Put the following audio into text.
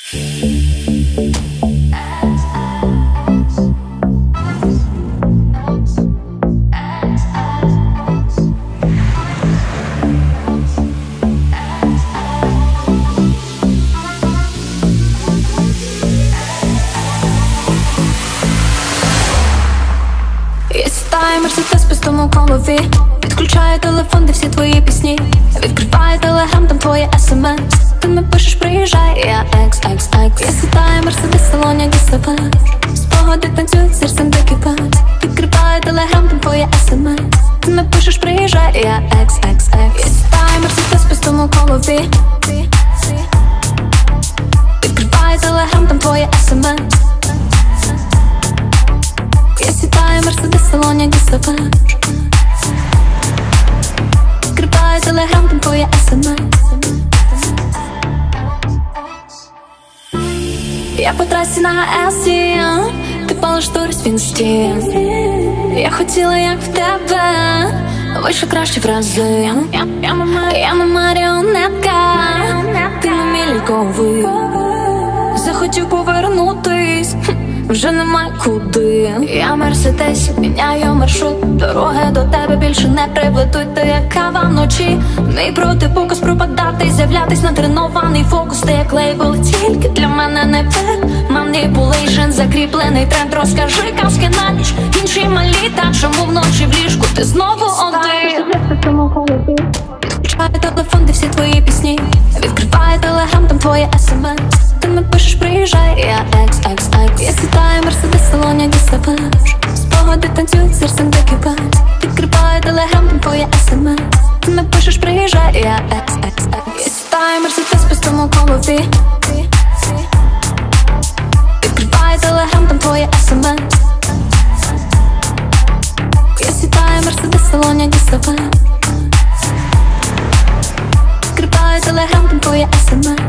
Мерседес в пустому голові. Відключає телефон, де всі твої пісні. Відкриває телеграм, там твоє смс. Ти не пишеш, приїжджай, я XXX. Я сідаю Мерседес в салоні дістава. Спогади танцюють, серцем докипать. Відкриває телеграм, там твоє смс. Ти не пишеш, приїжджай, я XXX. Я сідаю Мерседес в пустому голові. Відкриває телеграм, там твоє смс. Я сідаю Мерседес в салоні дістава. Відкриваю телеграм, там твоє смс. Я по трасі на Елсі, ти палиш сторіс в інсті. Я хотіла, як в тебе, вийшло краще в рази. Я не маріонетка, ти не мій ліковий. Захотів повернутись, вже нема куди. Я в Мерседесі, міняю маршрут. Дороги до тебе більше не приведуть. Ти як кава вночі, мій протипоказ пропадати, з'являтись натренований фокус. Ти як лейбл, тільки для мене не пер. Маніпулейшн, закріплений тренд. Розкажи казки на ніч, інші малі. Та чому вночі в ліжку ти знову один? Відключає телефон, де всі твої пісні. Відкриває телеграм, там твоє смс. Ти не пишеш, приїжджай, я XXX. Я сідаю Мерседес в салоні дістава. Спогади танцюють, серцем докипать. Відкриваю телеграм, там твоє смс. Ти не пишеш, приїжджай, я XXX. Я сідаю Мерседес в пустому голові. Відкриваю телеграм, там твоє смс. Я сідаю Мерседес в салоні дістава. Відкриваю телеграм, там твоє смс.